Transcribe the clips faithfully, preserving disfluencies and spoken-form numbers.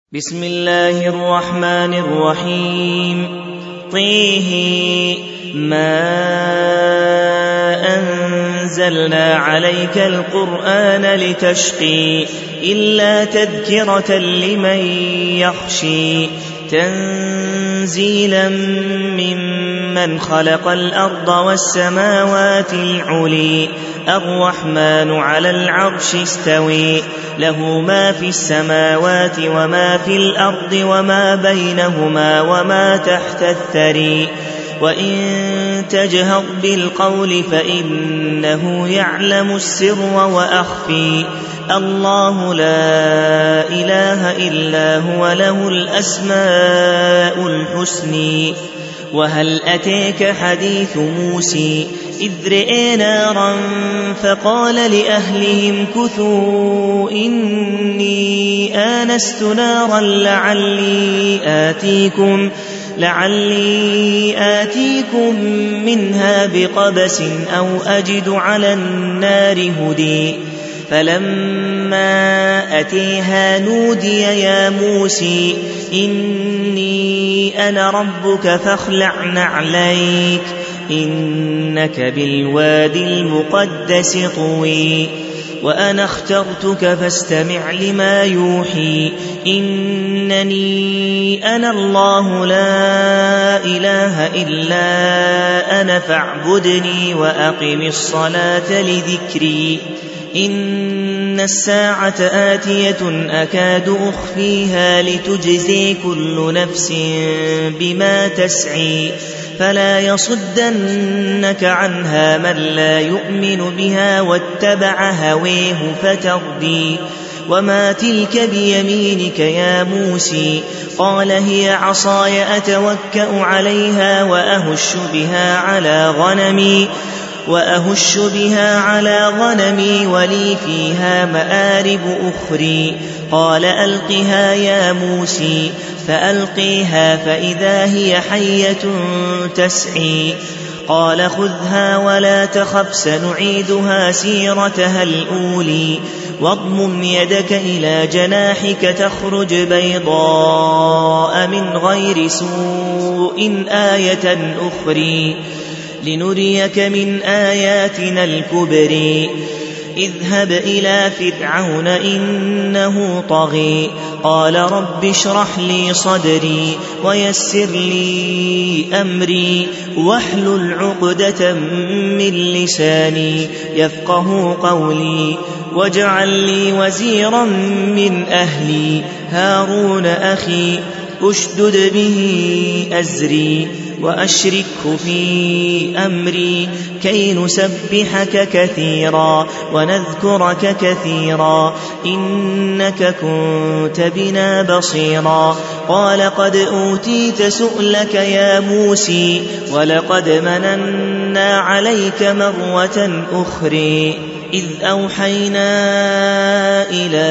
بسم الله الرحمن الرحيم طه ما أنزلنا عليك القرآن لتشقي إلا تذكرة لمن يخشي تنزيلا ممن خلق الأرض والسماوات العلي الرحمن على العرش استوي له ما في السماوات وما في الأرض وما بينهما وما تحت الثري وإن تجهر بالقول فإنه يعلم السر وأخفي الله لا إله إلا هو له الأسماء الحسنى وهل أتيك حديث موسى إذ رأى نارا فقال لأهلهم كثوا إني آنست نارا لعلي آتيكم لعلي آتيكم منها بقبس أو أجد على النار هدي فلما أتيها نودي يا موسى إني أنا ربك فاخلع نعليك إنك بالوادي المقدس طوي وأنا اخترتك فاستمع لما يوحي إنني أنا الله لا إله إلا أنا فاعبدني وأقم الصلاة لذكري إن الساعة آتية أكاد أخفيها لتجزي كل نفس بما تسعي فلا يصدنك عنها من لا يؤمن بها واتبع هويه فتردي وما تلك بيمينك يا موسى قال هي عصاي أتوكأ عليها وأهش بها على غنمي وأهش بها على غنمي ولي فيها مآرب أخرى قال ألقها يا موسى فألقيها فإذا هي حية تسعي قال خذها ولا تخف سنعيدها سيرتها الأولي واضمم يدك إلى جناحك تخرج بيضاء من غير سوء آية أخرى لنريك من آياتنا الكبرى اذهب إلى فرعون إنه طغى قال رب اشرح لي صدري ويسر لي أمري واحلل عقدة من لساني يفقه قولي واجعل لي وزيرا من أهلي هارون أخي أشدد به أزري وأشركه في أمري كي نسبحك كثيرا ونذكرك كثيرا إنك كنت بنا بصيرا قال قد أوتيت سؤلك يا موسى ولقد مننا عليك مرة أخرى إذ أوحينا إلى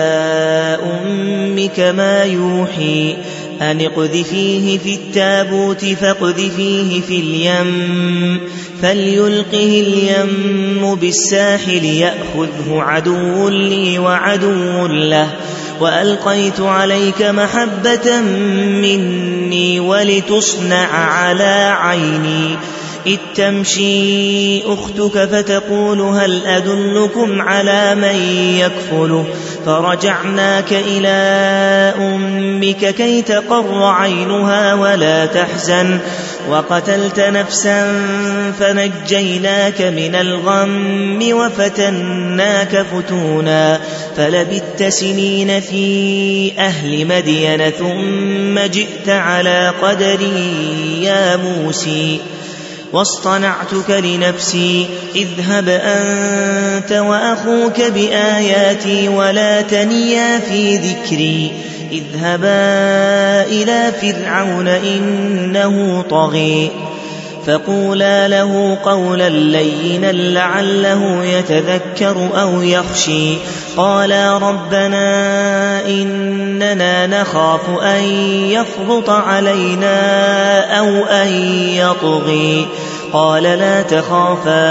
أمك ما يوحي أن اقذفيه في التابوت فاقذفيه في اليم فليلقه اليم بالساحل يأخذه عدو لي وعدو له وألقيت عليك محبة مني ولتصنع على عيني إذ تمشي أختك فتقول هل أدلكم على من يكفله فرجعناك إلى أمك كي تقر عينها ولا تحزن وقتلت نفسا فنجيناك من الغم وفتناك فتونا فلبثت سنين في أهل مدين ثم جئت على قدري يا موسى واصطنعتك لنفسي اذهب أنت وأخوك بآياتي ولا تنيا في ذكري اذهبا إلى فرعون إنه طغى فقولا له قولا لينا لعله يتذكر أو يخشي قالا ربنا إننا نخاف أن يفرط علينا أو أن يطغي قال لا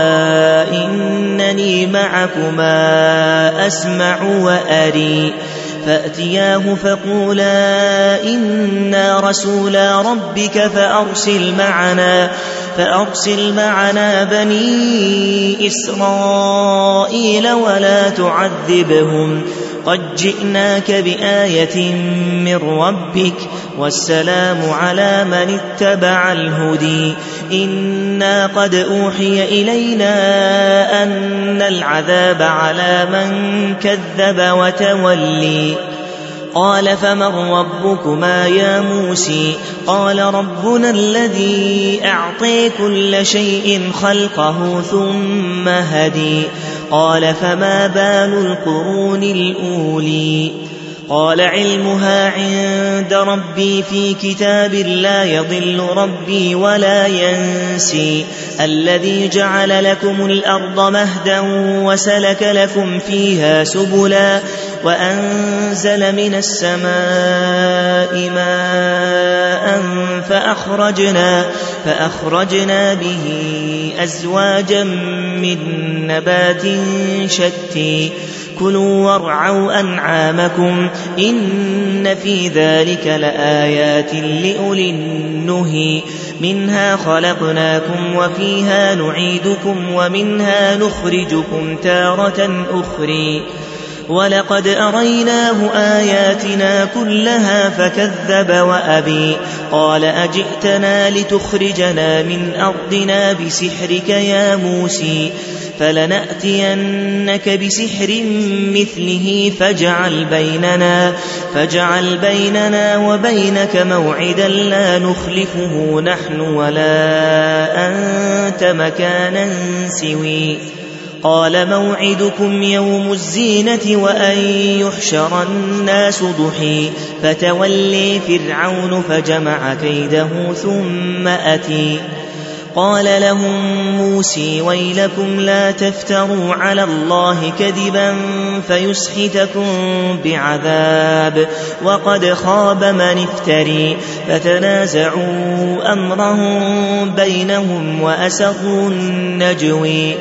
تخافا إنني معكما أسمع وأري فأتياه فقولا إنا رسولا ربك فأرسل معنا, فأرسل معنا بني إسرائيل ولا تعذبهم قد جئناك بآية من ربك والسلام على من اتبع الهدي إنا قد أوحي إلينا أن العذاب على من كذب وتولي قال فمن ربكما يا موسى قال ربنا الذي أعطي كل شيء خلقه ثم هدي قال فما بال القرون الأولي قال علمها عند ربي في كتاب لا يضل ربي ولا ينسي الذي جعل لكم الأرض مهدا وسلك لكم فيها سبلا وأنزل من السماء ماء فأخرجنا, فأخرجنا به أزواجا من نبات شتى كلوا وارعوا أنعامكم إن في ذلك لآيات لأولي النهي منها خلقناكم وفيها نعيدكم ومنها نخرجكم تارة أخرى ولقد أريناه آياتنا كلها فكذب وأبي قال أجئتنا لتخرجنا من أرضنا بسحرك يا موسى فلنأتينك بسحر مثله فاجعل بيننا, فاجعل بيننا وبينك موعدا لا نخلفه نحن ولا أنت مكانا سوي قال موعدكم يوم الزينة وأن يحشر الناس ضحى فتولي فرعون فجمع كيده ثم أتي قال لهم موسى ويلكم لا تفتروا على الله كذبا فيسحتكم بعذاب وقد خاب من افتري فتنازعوا أمرهم بينهم وأسروا النجوي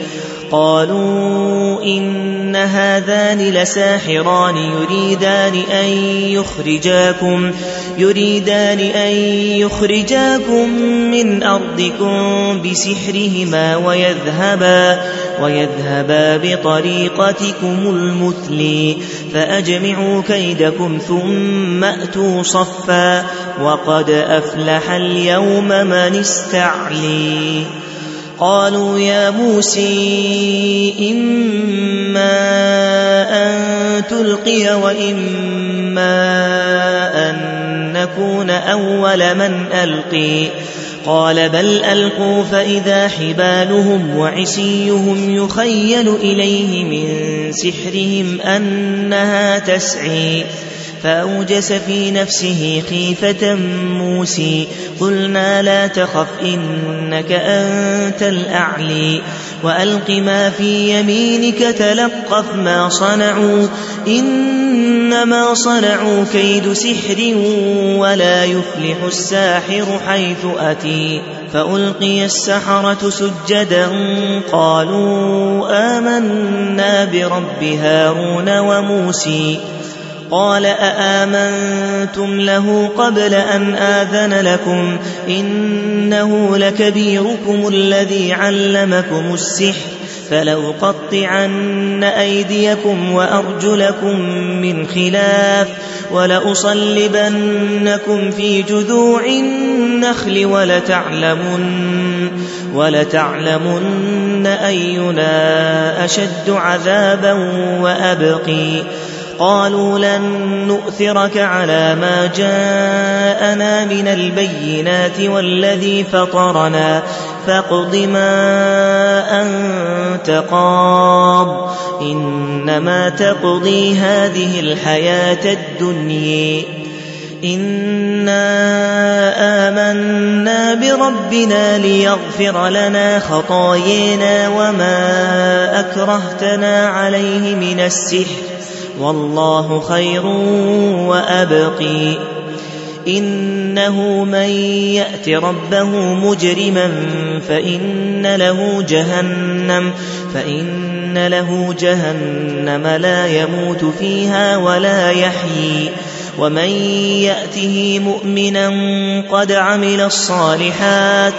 قالوا إن هذان لساحران يريدان أن يخرجاكم, يريدان أن يخرجاكم من أرضكم بسحرهما ويذهبا, ويذهبا بطريقتكم المثلي فأجمعوا كيدكم ثم أتوا صفا وقد أفلح اليوم من استعلي قالوا يا موسى إما أن تلقي وإما أن نكون أول من ألقي قال بل ألقوا فإذا حبالهم وعصيهم يخيل إليه من سحرهم أنها تسعي فأوجس في نفسه خيفة موسى قلنا لا تخف إنك أنت الأعلي وألق ما في يمينك تلقف ما صنعوا إنما صنعوا كيد سحر ولا يفلح الساحر حيث أتي فألقي السحرة سجدا قالوا آمنا برب هارون وموسى قال أآمنتم له قبل أن آذن لكم إنه لكبيركم الذي علمكم السحر فلأقطعن أيديكم وأرجلكم من خلاف ولأصلبنكم في جذوع النخل ولتعلمن, ولتعلمن أينا أشد عذابا وأبقي قالوا لن نؤثرك على ما جاءنا من البينات والذي فطرنا فاقض ما أنت قاض إنما تقضي هذه الحياة الدنيا إنا آمنا بربنا ليغفر لنا خطايانا وما أكرهتنا عليه من السحر والله خير وأبقي إنه من يأت ربه مجرما فإن له جهنم, فإن فإن له جهنم لا يموت فيها ولا يحيي ومن يأته مؤمنا قد عمل الصالحات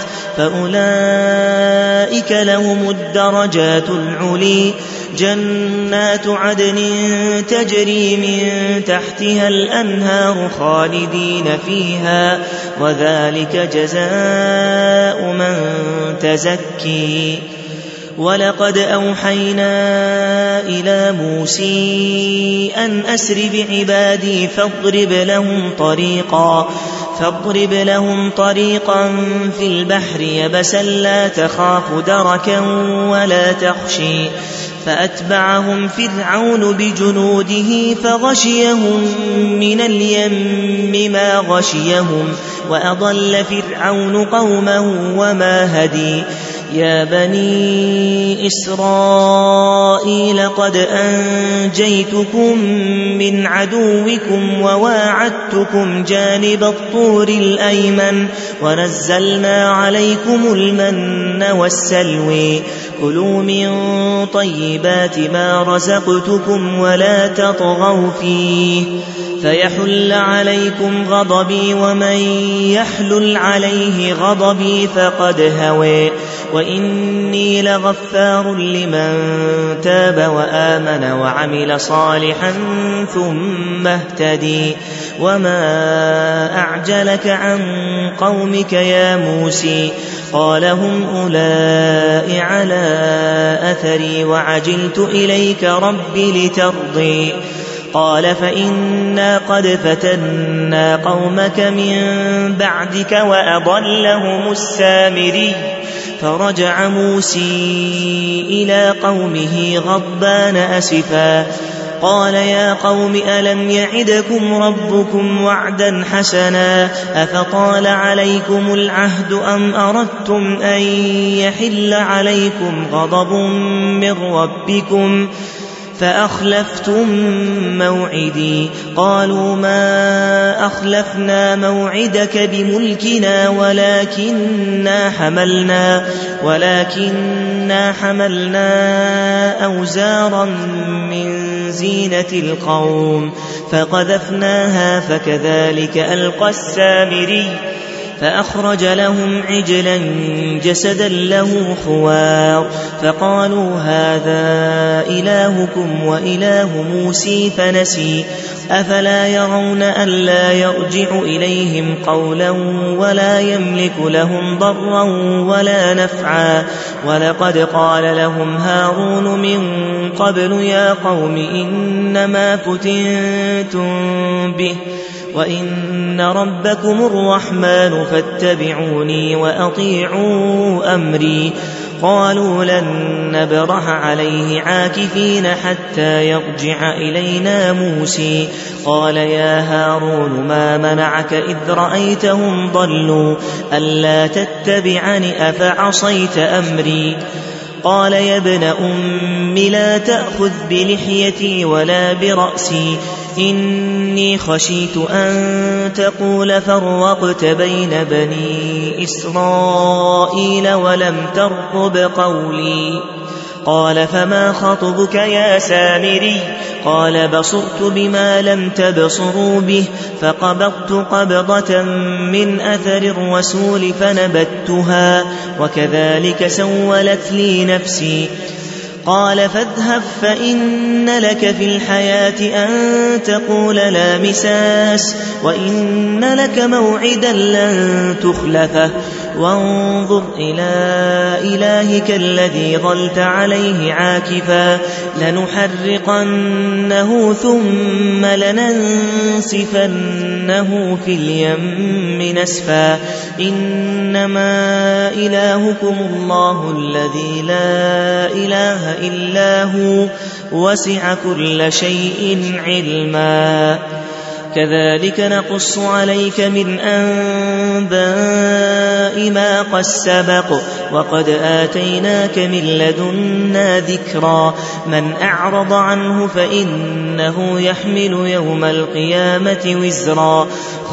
فأولئك لهم الدرجات العلي جنات عدن تجري من تحتها الأنهار خالدين فيها وذلك جزاء من تزكي ولقد أوحينا إلى موسى أن أسر بعبادي فاضرب لهم طريقا فاضرب لهم طريقا في البحر يبسا لا تخاف دركا ولا تخشي فأتبعهم فرعون بجنوده فغشيهم من اليم ما غشيهم وأضل فرعون قومه وما هدي يا بني إسرائيل قد أنجيتكم من عدوكم وواعدتكم جانب الطور الأيمن ونزلنا عليكم المن والسلوي كلوا من طيبات ما رزقتكم ولا تطغوا فيه فيحل عليكم غضبي ومن يحلل عليه غضبي فقد هوى وإني لغفار لمن تاب وآمن وعمل صالحا ثم اهتدي وما أعجلك عن قومك يا موسى قال هم أولئك على أثري وعجلت إليك رب لترضي قال فإنا قد فتنا قومك من بعدك وأضلهم السامري فرجع موسى إلى قومه غضبان أسفا قال يا قوم ألم يعدكم ربكم وعدا حسنا أفطال عليكم العهد أم أردتم أن يحل عليكم غضب من ربكم فأخلفتم موعدي قالوا ما أخلفنا موعدك بملكنا ولكننا حملنا ولكننا حملنا أوزارا من زينة القوم فقذفناها فكذلك ألقى السامري فأخرج لهم عجلا جسدا له خوار فقالوا هذا إلهكم وإله موسى فنسي أفلا يرون ألا يرجع إليهم قولا ولا يملك لهم ضرا ولا نفعا ولقد قال لهم هارون من قبل يا قوم إنما فتنتم به وإن ربكم الرحمن فاتبعوني وأطيعوا أمري قالوا لن نبرح عليه عاكفين حتى يرجع إلينا موسى قال يا هارون ما منعك إذ رأيتهم ضلوا ألا تتبعني أفعصيت أمري قال يا ابن أم لا تأخذ بلحيتي ولا برأسي إني خشيت أن تقول فرقت بين بني إسرائيل ولم ترقب قولي قال فما خطبك يا سامري قال بصرت بما لم تبصروا به فقبضت قبضة من أثر الرسول فنبتها وكذلك سولت لي نفسي قال فاذهب فإن لك في الحياة أن تقول لا مساس وإن لك موعدا لن تخلفه وانظر إلى إلهك الذي ظلت عليه عاكفا لنحرقنه ثم لننسفنه في اليم نسفا إنما إلهكم الله الذي لا إله إلا هو وسع كل شيء علما كذلك نقص عليك من أنباء ما قد سبق وقد آتيناك من لدنا ذكرا من أعرض عنه فإنه يحمل يوم القيامة وزرا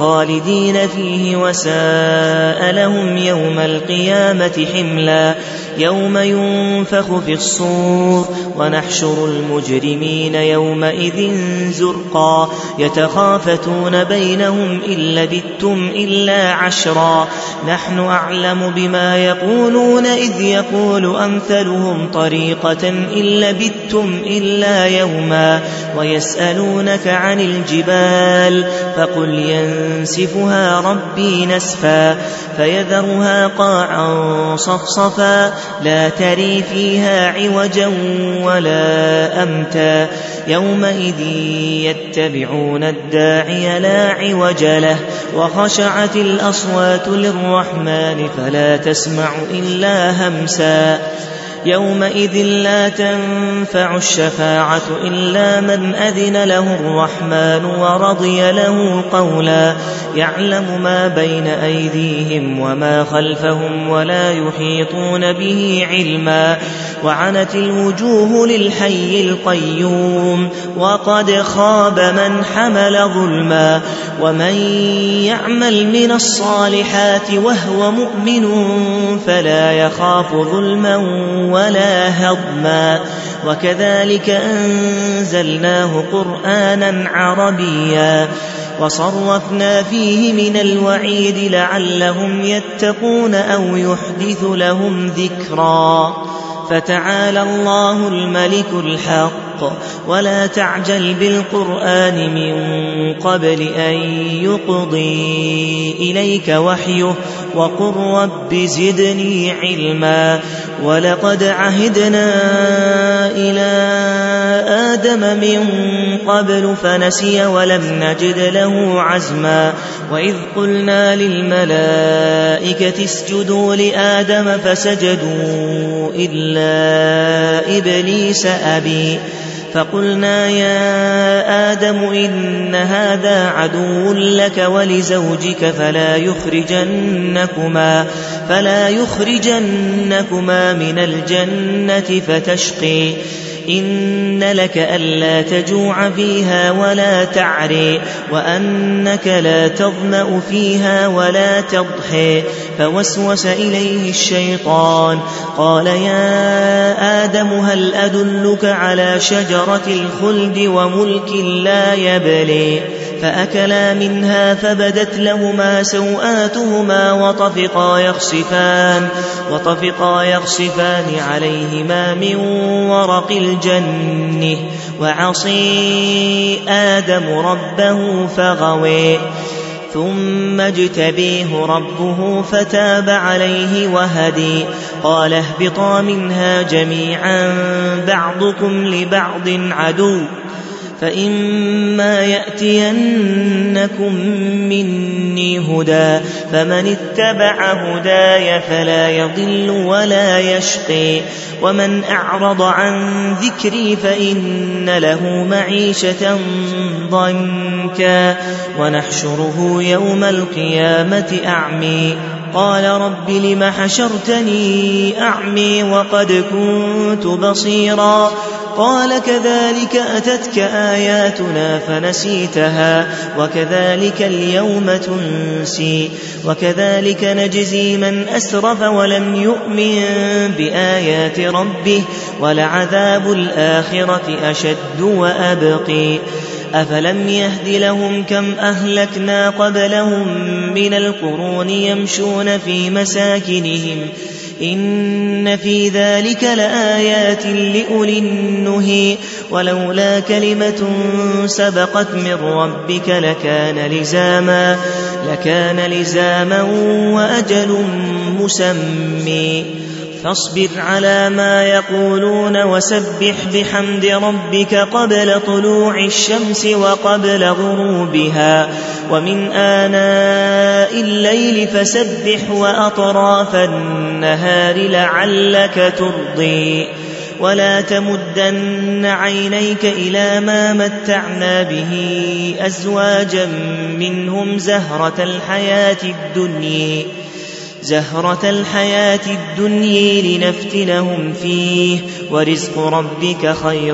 خالدين فيه وساء لهم يوم القيامة حملا يوم ينفخ في الصور ونحشر المجرمين يومئذ زرقا يتخافتون بينهم إن لبثتم إلا عشرا نحن أعلم بما يقولون إذ يقول أمثلهم طريقة إن لبثتم إلا يوما ويسألونك عن الجبال فقل ينسفها ربي نسفا فيذرها قاعا صفصفا لا تري فيها عوجا ولا أمتا يومئذ يتبعون الداعي لا عوج له وخشعت الأصوات للرحمن فلا تسمع إلا همسا يومئذ لا تنفع الشفاعة إلا من أذن له الرحمن ورضي له قولا يعلم ما بين أيديهم وما خلفهم ولا يحيطون به علما وعنت الوجوه للحي القيوم وقد خاب من حمل ظلما ومن يعمل من الصالحات وهو مؤمن فلا يخاف ظلما ولا هضما وكذلك أنزلناه قرآنا عربيا وصرفنا فيه من الوعيد لعلهم يتقون أو يحدث لهم ذكرا فتعالى الله الملك الحق ولا تعجل بالقرآن من قبل أن يقضي إليك وحيه وقل رب زدني علما ولقد عهدنا إلى آدم من قبل فنسي ولم نجد له عزما وإذ قلنا للملائكة اسجدوا لآدم فسجدوا إلا إبليس أبي فقلنا يا آدم إن هذا عدو لك ولزوجك فلا يخرجنكما, فلا يخرجنكما من الجنة فتشقي إن لك ألا تجوع فيها ولا تعري وأنك لا تظمأ فيها ولا تضحي فوسوس إليه الشيطان قال يا آدم هل أدلك على شجرة الخلد وملك لا يبلي فأكلا منها فبدت لهما سوآتهما وطفقا يخصفان, وطفقا يخصفان عليهما من ورق الجنة وعصي آدم ربه فغوي ثم اجتبيه ربه فتاب عليه وهدي قال اهبطا منها جميعا بعضكم لبعض عدو فإما يأتينكم مني هدى فمن اتبع هداي فلا يضل ولا يشقي ومن أعرض عن ذكري فإن له معيشة ضنكا ونحشره يوم القيامة أعمي قال رب لم حشرتني أعمي وقد كنت بصيرا قال كذلك أتتك آياتنا فنسيتها وكذلك اليوم تنسي وكذلك نجزي من أسرف ولم يؤمن بآيات ربه ولعذاب الآخرة أشد وأبقي أفلم يهد لهم كم أهلكنا قبلهم من القرون يمشون في مساكنهم إن في ذلك لآيات لأولي النهي ولولا كلمة سبقت من ربك لكان لزاما, لكان لزاما وأجل مسمى فاصبر على ما يقولون وسبح بحمد ربك قبل طلوع الشمس وقبل غروبها ومن آناء الليل فسبح وأطراف النهار لعلك ترضي ولا تمدن عينيك إلى ما متعنا به أزواجا منهم زهرة الحياة الدنيا زهرة الحياة الدنيا لنفتنهم فيه ورزق ربك خير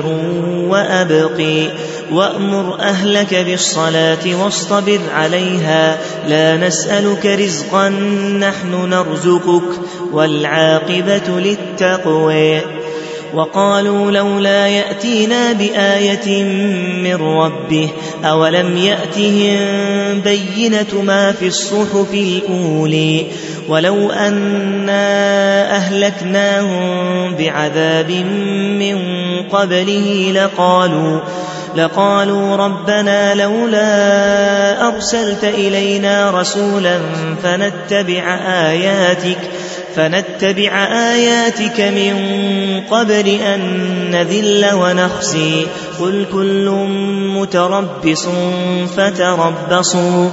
وأبقي وأمر أهلك بالصلاة واصطبر عليها لا نسألك رزقا نحن نرزقك والعاقبة للتقوى وقالوا لولا يأتينا بآية من ربه أولم يأتهم بينة ما في الصحف الأولي ولو أنا أهلكناهم بعذاب من قبله لقالوا لقالوا ربنا لولا أرسلت إلينا رسولا فنتبع آياتك فنتبع آياتك من قبل أن نذل ونخزي قل كل متربص فتربصوا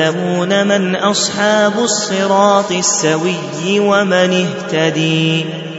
فستعلمون من أصحاب الصراط السوي ومن اهتدي.